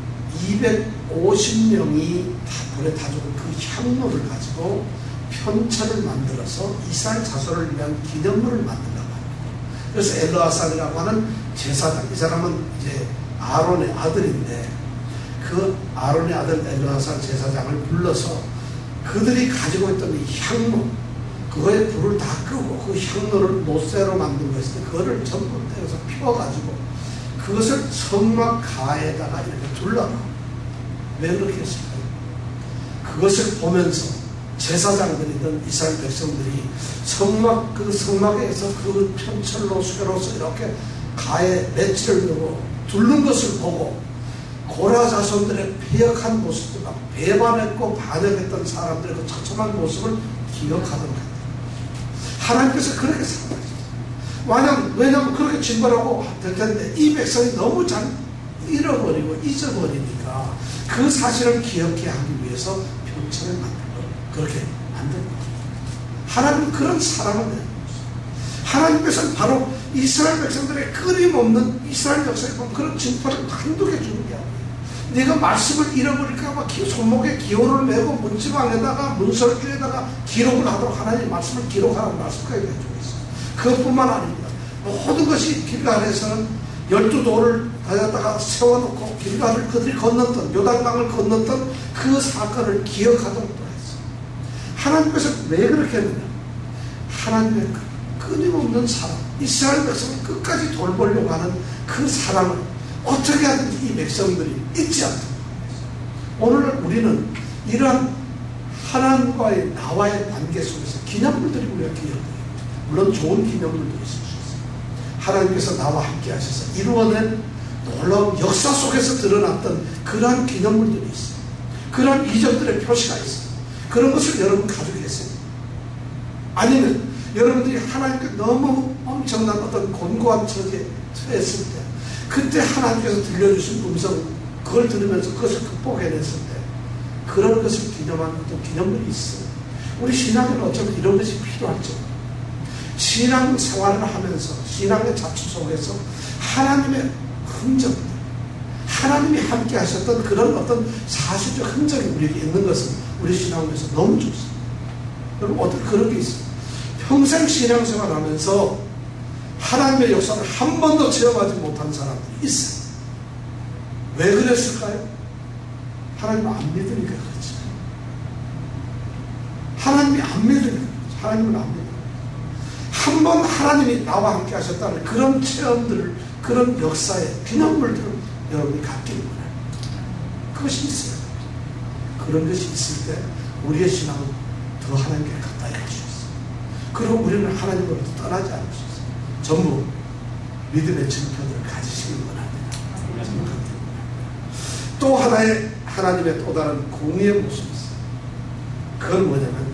이백오십 명이 다 불에 다 죽은 그 향로를 가지고 편차를 만들어서 이스라엘 자손을 위한 기념물을 만든다고 합니다. 그래서 엘르아살이라고 하는 제사장, 이 사람은 이제 아론의 아들인데 그 아론의 아들 엘르아살 제사장을 불러서 그들이 가지고 있던 이 향로, 그거에 불을 다 끄고 그 향로를 노쇠로 만든 것인데 그거를 전부 떼어서 피워가지고 그것을 성막 가에다가 이렇게 둘러라. 왜 그렇게 했을까요? 그것을 보면서 제사장들이든 이스라엘 백성들이 성막, 그 성막에서 그 편철로 수레로서 이렇게 가에 맷지를 넣고 둘른 것을 보고 고라 자손들의 폐역한 모습들과 배반했고 반역했던 사람들의 그 처참한 모습을 기억하도록 했다. 하나님께서 그렇게 생각하셨어요. 왜냐하면, 왜냐하면 그렇게 진발하고 될 텐데 이 백성이 너무 잘 잃어버리고 잊어버리니까 그 사실을 기억해 하기 위해서 편찬을 만들고 그렇게 만든 거예요. 하나님은 그런 사랑을 내는 거예요. 하나님께서는 바로 이스라엘 백성들의 끊임없는 이스라엘 역사에 보면 그런 징표를 한두 개 주는 게 아니에요. 네가 말씀을 잃어버릴까봐 손목에 기호를 메고 문지방에다가 문설주에다가 기록을 하도록 하나님의 말씀을 기록하라는 말씀까지 해주고 있어요. 그것뿐만 아닙니다. 모든 것이 길갈에서는 열두 돌을 가져다가 세워놓고 길갈을 그들이 건넜던 요단강을 건넜던 그 사건을 기억하도록 또 했어요. 하나님께서 왜 그렇게 했느냐? 하나님의 끊임없는 사랑, 이스라엘 백성을 끝까지 돌보려고 하는 그 사랑을 어떻게 하든지 이 백성들이 잊지 않도록 합니다. 오늘날 우리는 이러한 하나님과의 나와의 관계 속에서 기념물들이 우리가 기념돼요. 물론 좋은 기념물도 있을 수 있어요. 하나님께서 나와 함께 하셔서 이루어낸 놀라운 역사 속에서 드러났던 그러한 기념물들이 있어요. 그러한 이점들의 표시가 있어요. 그런 것을 여러분 가지고 계세요. 아니면 여러분들이 하나님께 너무 엄청난 어떤 곤고한 처지에 처했을 때 그때 하나님께서 들려주신 음성 그걸 들으면서 그것을 극복해냈을 때 그런 것을 기념한 어떤 기념물이 있어요. 우리 신앙에는 어쩌면 이런 것이 필요하죠. 신앙 생활을 하면서 신앙의 자취 속에서 하나님의 흔적들, 하나님이 함께 하셨던 그런 어떤 사실적 흔적이 우리에게 있는 것은 우리 신앙에서 너무 좋습니다. 여러분 어떤 그런 게 있어요. 평생 신앙생활 하면서 하나님의 역사를 한 번도 체험하지 못한 사람들이 있어요. 왜 그랬을까요? 하나님을 안 믿으니까 그렇지. 하나님이 안 믿으니까 하나님을 안 믿으니까 한 번 하나님이 나와 함께 하셨다는 그런 체험들을 그런 역사의 기념물들을 여러분이 갖기를 원해요. 그것이 있어요. 그런 것이 있을 때 우리의 신앙은 더 하나님께 가까이 갈 수 있어요. 그리고 우리는 하나님으로부터 떠나지 않을 수 있어요. 전부 믿음의 증표들을 가지시길 원합니다. 또 하나의 하나님의 또 다른 공의의 모습이 있어요. 그건 뭐냐면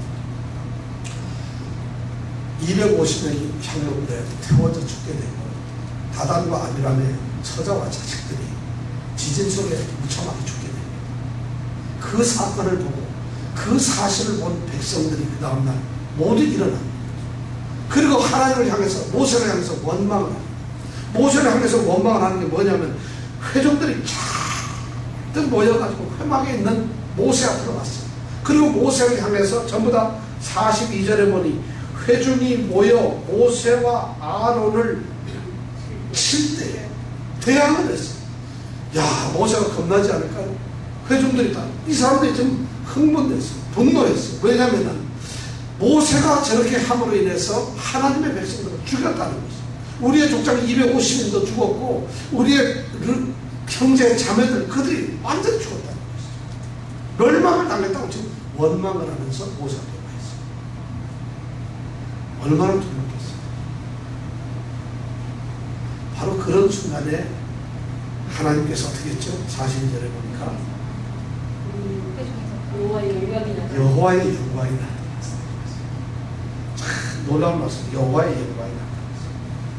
이백오십 명이 향로불에 태워져 죽게 되고 다단과 아비람의 처자와 자식들이 지진 속에 무참하게 죽게 됩니다. 그 사건을 보고 그 사실을 본 백성들이 그 다음날 모두 일어납니다. 그리고 하나님을 향해서 모세를 향해서 원망을 합니다. 모세를 향해서 원망을 하는 게 뭐냐면 회중들이 잔뜩 모여가지고 회막에 있는 모세 앞으로 갔어요. 그리고 모세를 향해서 전부 다 사십이 절에 보니 회중이 모여 모세와 아론을 칠 때에 대항을 했어요. 야, 모세가 겁나지 않을까요? 회중들이 다 이 사람들이 좀 흥분됐어요. 분노했어요. 왜냐하면 모세가 저렇게 함으로 인해서 하나님의 백성들을 죽였다는 것이죠. 우리의 족장이 이백오십 명도 죽었고 우리의 형제 자매들 그들이 완전히 죽었다는 것이죠. 멸망을 당했다고 지금 원망을 하면서 모세가 되어있어요. 얼마나 두렵겠어요. 바로 그런 순간에 하나님께서 어떻게 했죠? 사십이 절에 보니까 여호와의 영광이 나타났어요. 여호와의 영광이 나타났어요. 참 놀라운 말씀. 여호와의 영광이 나타났어요.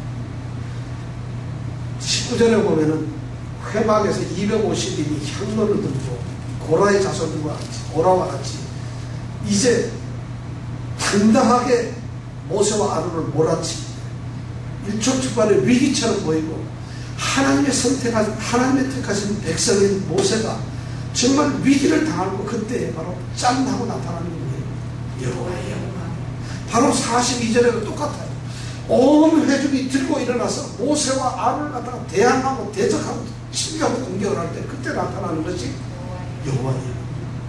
십구 절에 보면은 회막에서 이백오십 인이 향로를 들고 고라의 자손들과 같이 고라와 같이 이제 당당하게 모세와 아론을 몰아치고 일촉즉발의 위기처럼 보이고 하나님의 선택하신 하나님의 택하신 백성인 모세가 정말 위기를 당하고 그때 바로 짠 하고 나타나는 거예요. 여호와의 영광. 바로 사십이 절에도 똑같아요. 온 회중이 들고 일어나서 모세와 아론을 갖다가 대항하고 대적하고 침략하고 공격을 할 때 그때 나타나는 것이 여호와의 영광.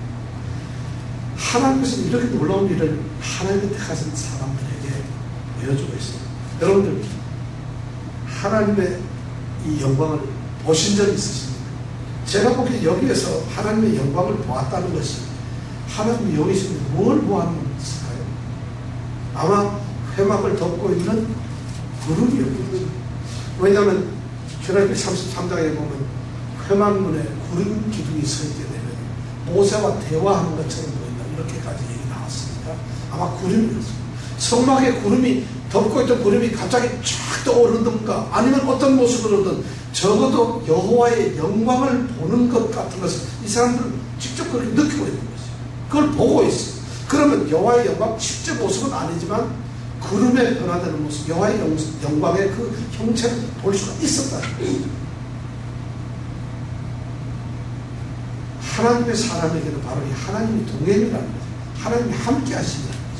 하나님께서는 이렇게 놀라운 일을 하나님의 택하신 사람들에게 보여주고 있습니다. 여러분들 하나님의 이 영광을 보신 적이 있으십니까? 제가 보기에 여기에서 하나님의 영광을 보았다는 것이 하나님의 영이신 뭘 보았는 것일까요? 아마 회막을 덮고 있는 구름이었겠죠. 왜냐하면 출애굽기 삼십삼 장에 보면 회막문에 구름 기둥이 서 있게 되면 모세와 대화하는 것처럼 보인다. 이렇게까지 얘기 나왔으니까 아마 구름이었어요. 성막에 구름이 덮고 있던 구름이 갑자기 쫙 떠오르든가 아니면 어떤 모습으로든 적어도 여호와의 영광을 보는 것 같은 것을 이 사람들은 직접 그렇게 느끼고 있는 것이죠. 그걸 보고 있어요. 그러면 여호와의 영광 실제 모습은 아니지만 구름에 변화되는 모습, 여호와의 영광의 그 형체를 볼 수가 있었다는 거예요. 하나님의 사람에게는 바로 이 하나님이 동행이라는 거죠. 하나님이 함께 하신다는 거죠.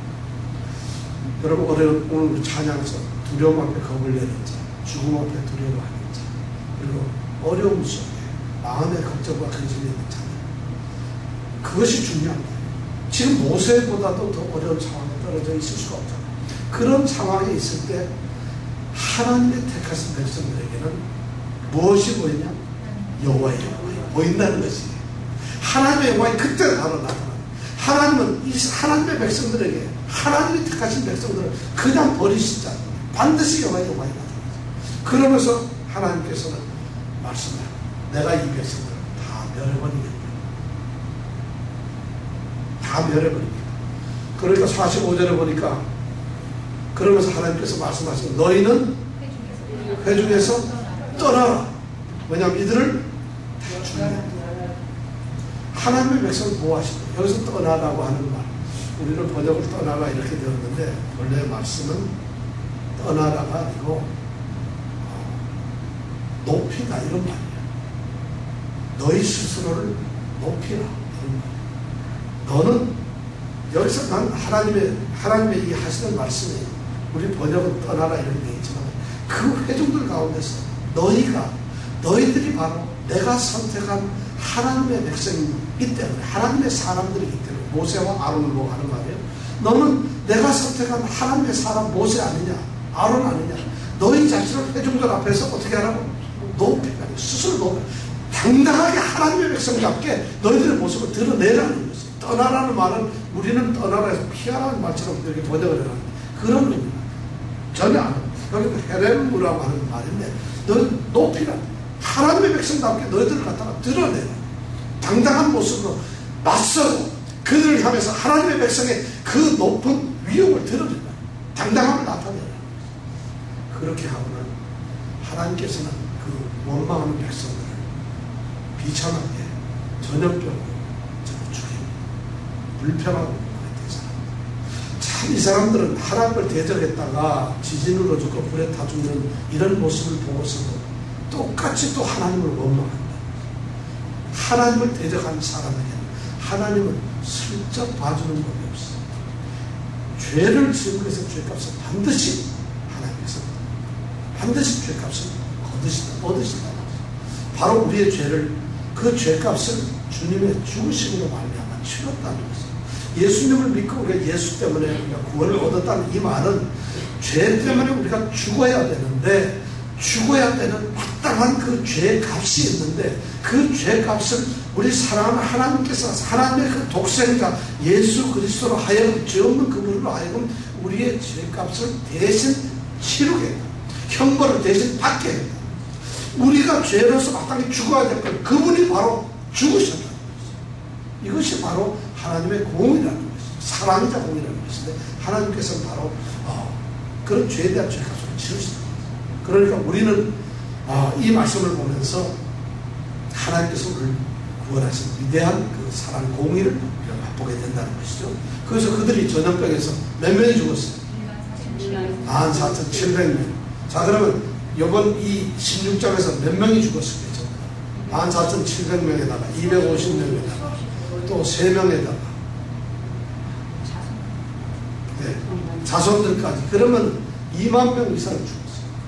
여러분 오늘, 오늘 우리 찬양에서 두려움 앞에 겁을 내는 자, 죽음 앞에 두려워하는 자, 그리고 어려움 속에 마음의 걱정과 근심이 있는 자, 그것이 중요합니다. 지금 모세보다도 더 어려운 상황에 떨어져 있을 수가 없잖아요. 그런 상황에 있을 때 하나님의 택하신 백성들에게는 무엇이 보이냐? 여호와의 영광이 보인다는 것이 하나님의 영광이 그때 바로 나타나요. 하나님은 이 하나님의 백성들에게 하나님이 택하신 백성들을 그냥 버리시지 않아요. 반드시 영광의 영광이 나타나요. 그러면서 하나님께서는 말씀해요. 내가 이 백성들을 다 멸해버리겠다. 다 멸해버리겠다. 그러니까 사십오 절에 보니까 그러면서 하나님께서 말씀하시는 너희는 회중에서 떠나라. 왜냐하면 이들을 다 죽이겠다. 하나님의 백성을 보호하시고 여기서 떠나라고 하는 말 우리는 번역을 떠나라 이렇게 되었는데 원래 말씀은 떠나라가 아니고 높이다 이런 말이에요. 너희 스스로를 높이라 이런 말이에요. 너는 여기서 난 하나님의 하나님의 이 하시는 말씀이 우리 번역은 떠나라 이런 얘기지만 그 회중들 가운데서 너희가 너희들이 바로 내가 선택한 하나님의 백성이기 때문에 하나님의 사람들이기 때문에 모세와 아론을 보고 하는 말이에요. 너는 내가 선택한 하나님의 사람 모세 아니냐 아론 아니냐 너희 자신을 회중들 앞에서 어떻게 하라고? 높이라 스스로 높여 당당하게 하나님의 백성답게 너희들의 모습을 드러내라는 것이 떠나라는 말은 우리는 떠나라에서 피하라는 말처럼 이렇게 번역을 해놨는데 그런 겁니다. 전혀 안 합니다. 여기는 헤렘무라고 하는 말인데 너희 높이라 하나님의 백성답게 너희들을 갖다가 드러내라. 당당한 모습으로 맞서고 그들을 향해서 하나님의 백성의 그 높은 위력을 드러내라. 당당함을 나타내라. 그렇게 하고는 하나님께서는 그 원망하는 백성들을 비참하게 전염병으로 죽이고 불평하고 그랬던 사람들. 참 이 사람들은 하나님을 대적했다가 지진으로 죽고 불에 타 죽는 이런 모습을 보고서도 똑같이 또 하나님을 원망한다. 하나님을 대적하는 사람에게는 하나님은 슬쩍 봐주는 법이 없어요. 죄를 지은 것의 죄값은 반드시 하나님께서 반드시 죄값을 거두신다, 얻으신다. 바로 우리의 죄를 그 죄값을 주님의 죽으심으로 말미암아 치렀다는 것이죠. 예수님을 믿고 우리가 예수 때문에 우리가 구원을 얻었다는 이 말은 죄 때문에 우리가 죽어야 되는데 죽어야 되는 마땅한 그 죄값이 있는데 그 죄값을 우리 사랑하는 하나님께서 하나님의 그 독생자 예수 그리스도로 하여금 죄 없는 그분으로 하여금 우리의 죄값을 대신 치르게 했다. 형벌을 대신 받게 했다. 우리가 죄로서 마땅히 죽어야 될 걸 그분이 바로 죽으셨다는 것이죠. 이것이 바로 하나님의 공이라는 것이죠. 사랑이자 공이라는 것인데 하나님께서는 바로 어, 그런 죄에 대한 죄값을 치르신다. 그러니까 우리는 어, 이 말씀을 보면서 하나님께서 우리를 구원하신 위대한 그 사랑 공의를 맛보게 된다는 것이죠. 그래서 그들이 전염병에서 몇 명이 죽었어요? 만 사천칠백 명. 자, 그러면 이번 이 십육 장에서 몇 명이 죽었을까요? 만 사천칠백 명에다가 이백오십 명에다가 또 세 명에다가 네, 자손들까지. 그러면 이만 명 이상 죽었어요.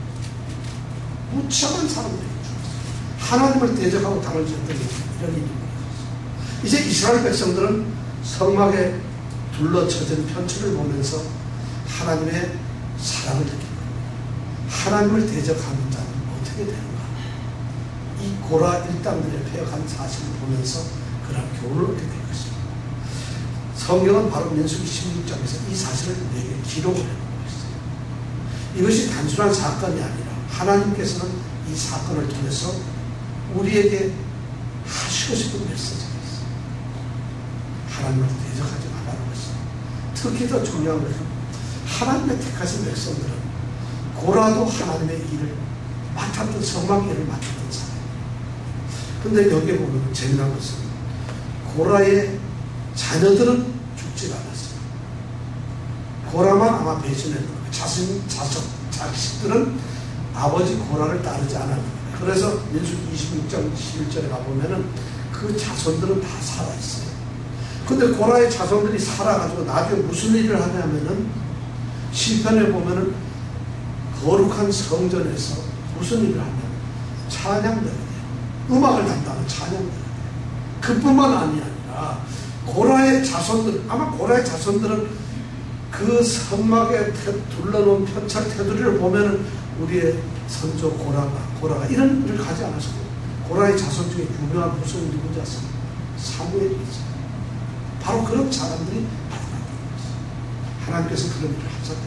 무참한 사람들이 죽었어요. 하나님을 대적하고 당을 지었던 이런 일이. 이제 이스라엘 백성들은 성막에 둘러쳐진 편지를 보면서 하나님의 사랑을 느끼고 하나님을 대적하는 자는 어떻게 되는가? 이 고라 일당들의 폐역한 사실을 보면서 그런 교훈을 얻게 될 것입니다. 성경은 바로 민수기 십육 장에서 이 사실을 우리에게 기록을 해놓은 것이죠. 이것이 단순한 사건이 아니라 하나님께서는 이 사건을 통해서 우리에게 하시고 싶은 메시지가 있어요. 하나님을 대적하지 말라는 것이죠. 특히 더 중요한 것은 하나님의 택하신 백성들은 고라도 하나님의 일을 맡았던 성막 일을 맡았던 사람이에요. 그런데 여기에 보면 재미난 것은 고라의 자녀들은 죽지 않았어요. 고라만 아마 배신했던 거예요. 자신, 자식, 자식들은 아버지 고라를 따르지 않았는데 그래서 민수기 이십육 장 십일 절에 가보면은 그 자손들은 다 살아있어요. 근데 고라의 자손들이 살아가지고 나중에 무슨 일을 하냐면은 시편에 보면은 거룩한 성전에서 무슨 일을 하냐면 찬양들을 해요. 음악을 담당하는 찬양들을 해요. 그뿐만 아니라 고라의 자손들, 아마 고라의 자손들은 그 성막에 둘러놓은 편찰 테두리를 보면은 우리의 선조 고라가, 고라가 이런 일을 가지 않았어요. 고라의 자손 중에 유명한 후손이 누군지 아세요? 사무엘이 있어요. 바로 그런 사람들이 나타났다는 것이죠. 하나님께서 그런 일을 하셨다는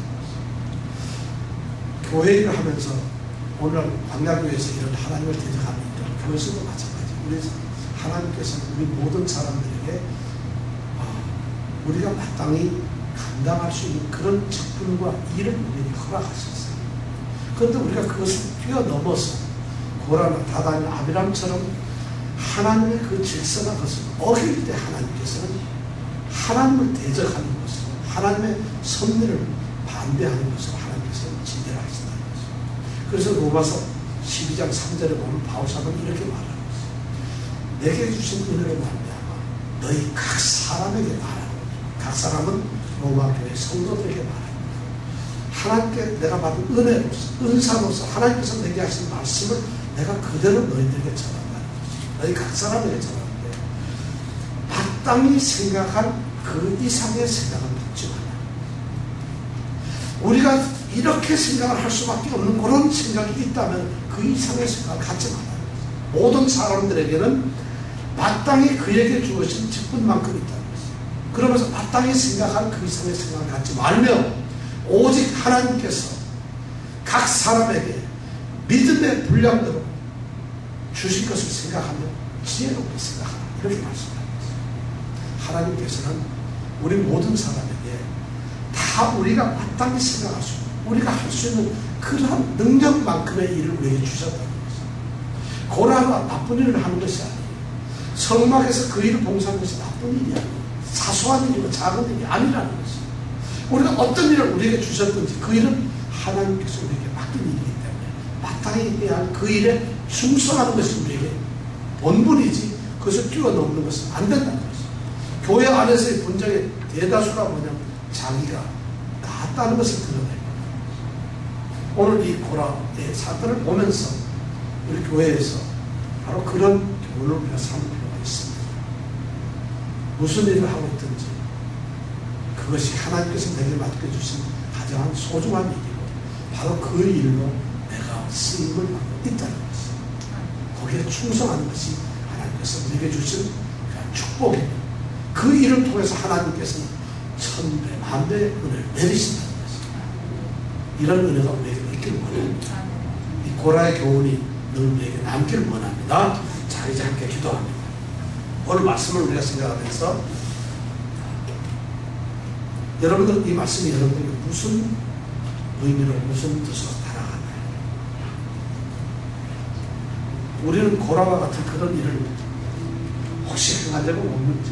것이죠. 교회 일을 하면서 오늘 광야교회에서 이런 하나님을 대적하는 일은 교회에서도 마찬가지. 우리 하나님께서는 우리 모든 사람들에게 우리가 마땅히 감당할 수 있는 그런 직분과 일을 우리에게 허락하셨어요. 그런데 우리가 그것을 뛰어넘어서 고라나 다단이나 아비람처럼 하나님의 그 질서나 것을 어길 때 하나님께서는 하나님을 대적하는 것으로 하나님의 섭리를 반대하는 것으로 하나님께서는 지대를 하신다는 것이죠. 그래서 로마서 십이 장 삼 절에 보면 바울사도는 이렇게 말하는 것이죠. 내게 주신 은혜로 말미암아 너희 각 사람에게 말하고 각 사람은 로마교회 성도들에게 말합니다. 하나님께 내가 받은 은혜로서 은사로서 하나님께서 내게 하신 말씀을 내가 그대로 너희들에게 전한다는 것이죠. 너희 각 사람에게 전하는데 마땅히 생각한 그 이상의 생각을 갖지 마라. 우리가 이렇게 생각을 할 수밖에 없는 그런 생각이 있다면 그 이상의 생각을 갖지 마라. 모든 사람들에게는 마땅히 그에게 주어진 직분만큼 있다는 것이죠. 그러면서 마땅히 생각한 그 이상의 생각을 갖지 말며 오직 하나님께서 각 사람에게 믿음의 분량대로 주실 것을 생각하며 지혜롭게 생각하라. 이렇게 말씀합니다. 하나님께서는 우리 모든 사람에게 다 우리가 마땅히 생각할 수 있는, 우리가 할 수 있는 그러한 능력만큼의 일을 우리에게 주셨다는 것이죠. 고라가 나쁜 일을 하는 것이 아니에요. 성막에서 그 일을 봉사하는 것이 나쁜 일이 아니에요. 사소한 일이고 작은 일이 아니라는 것이죠. 우리가 어떤 일을 우리에게 주셨든지 그 일은 하나님께서 우리에게 맡긴 일이기 때문에 마땅히 해야 할 그 일에 충성하는 것이 우리에게 본분이지 그것을 뛰어넘는 것은 안 된다는 것이죠. 교회 안에서의 분쟁의 대다수가 뭐냐면 자기가 낫다는 것을 드러내는 거예요. 오늘 이 고라의 사건을 보면서 우리 교회에서 바로 그런 교훈을 우리가 삼을 필요가 있습니다. 무슨 일을 하고 있든지 그것이 하나님께서 내게 맡겨주신 가장 소중한 일이고 바로 그 일로 내가 쓰임을 받고 있다는 것입니다. 거기에 충성하는 것이 하나님께서 내게 주신 축복입니다. 그 일을 통해서 하나님께서는 천배 만배의 은혜를 내리신다는 이런 은혜가 우리에게 있기를 원합니다. 이 고라의 교훈이 늘 우리에게 남기를 원합니다. 자, 이제 함께 기도합니다. 오늘 말씀을 우리가 생각하면서 여러분들 이 말씀이 여러분에게 무슨 의미를 무슨 뜻으로 달아가나요? 우리는 고라와 같은 그런 일을 혹시 행하려고 없는지.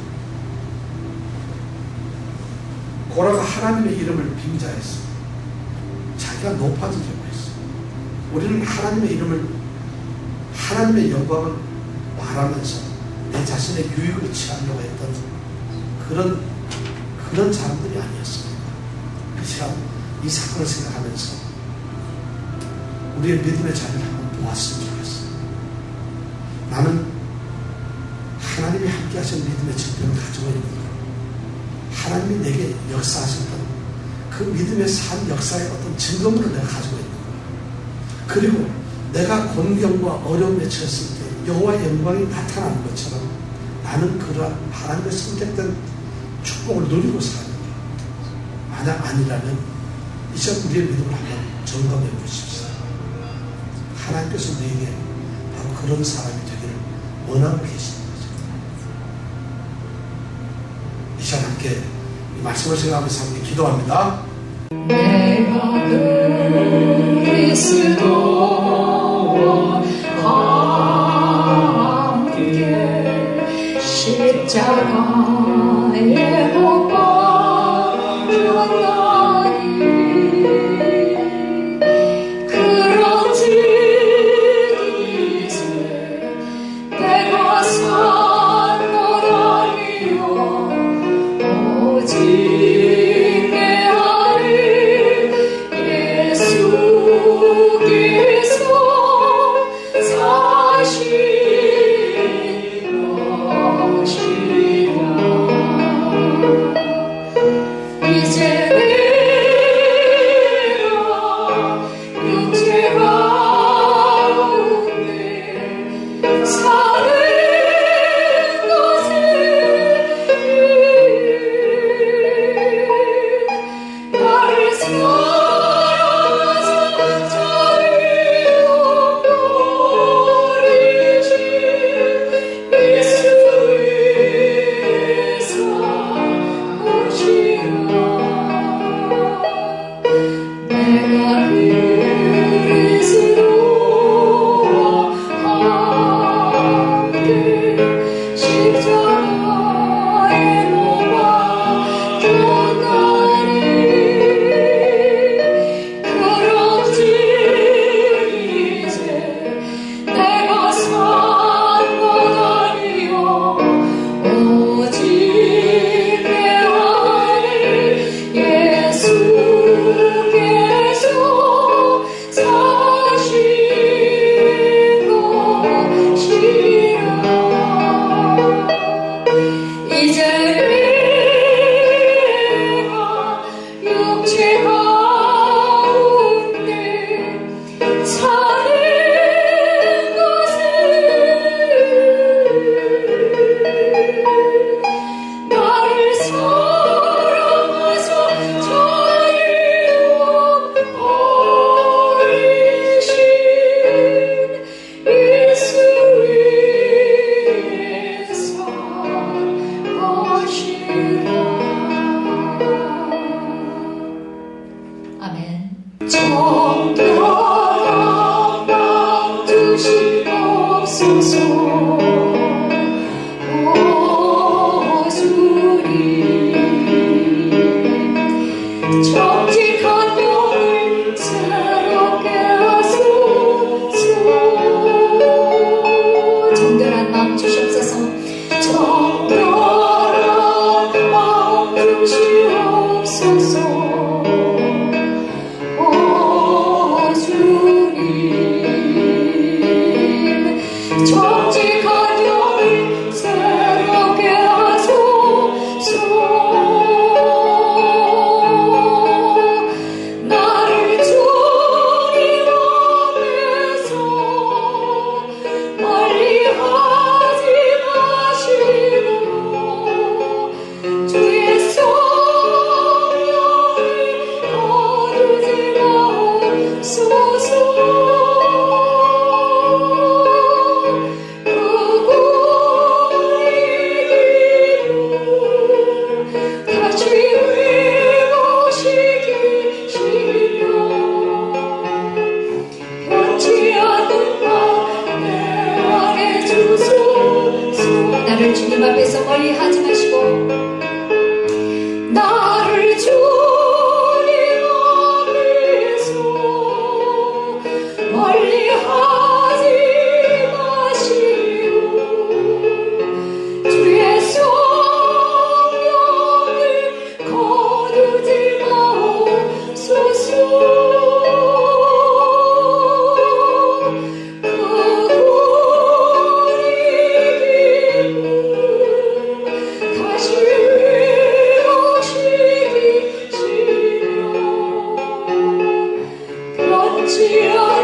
고라가 하나님의 이름을 빙자했어. 자기가 높아지려고 했어. 우리는 하나님의 이름을, 하나님의 영광을 바라면서 내 자신의 유익을 취하려고 했던 그런, 그런 사람들이 아니었습니다. 그 시간, 이 사건을 생각하면서 우리의 믿음의 자리를 한번 보았으면 좋겠어요. 나는 하나님이 함께 하신 믿음의 증표를 가지고 있는 것, 하나님이 내게 역사하셨던 그 믿음의 산 역사의 어떤 증거물을 내가 가지고 있는 거예요. 그리고 내가 곤경과 어려움에 처했을 때 여호와의 영광이 나타나는 것처럼 나는 그러한 하나님의 선택된 축복을 누리고 사는 거예요. 만약 아니라면 이 시간 우리의 믿음을 한번 점검해 보십시오. 하나님께서 우리에게 바로 그런 사람이 되기를 원하고 계십니다. 이 시간 함께 이 말씀을 생각하면서 함께 기도합니다. 내가 그리스도와 함께 십자가에 못 박혔나니 그런즉 이제 내가 산 것 아니요 오직 내 안에 예수께서 사시는 것이라. 이제 내가 육체 가운데 사는 것은 나를 사랑하사 자비로 버리신 예수의 사랑이시라. 내가 그리스도와 함께 십자가에 못 박혔나니 그런즉 이제 내가 산 것 아니요 오직 내 안에 예수께서 사신 것이라. 이제 내가 육체 가운데 사는 것은 나를 사랑하사 자비로 버리신 예수의 사랑이시라. 아멘. 정결한 맘 주시옵소서. 오 주님, 정직한 영을 새롭게 하소서. 정결한 마음 주시옵소서. 정결한 마음 주시옵소서. 오 주님, 정직한 멀리서 멀리 하지 마시고 나를 주님 앞에서 멀리 하지 마시고 주의 성령을 거두지 마옵소서. 지어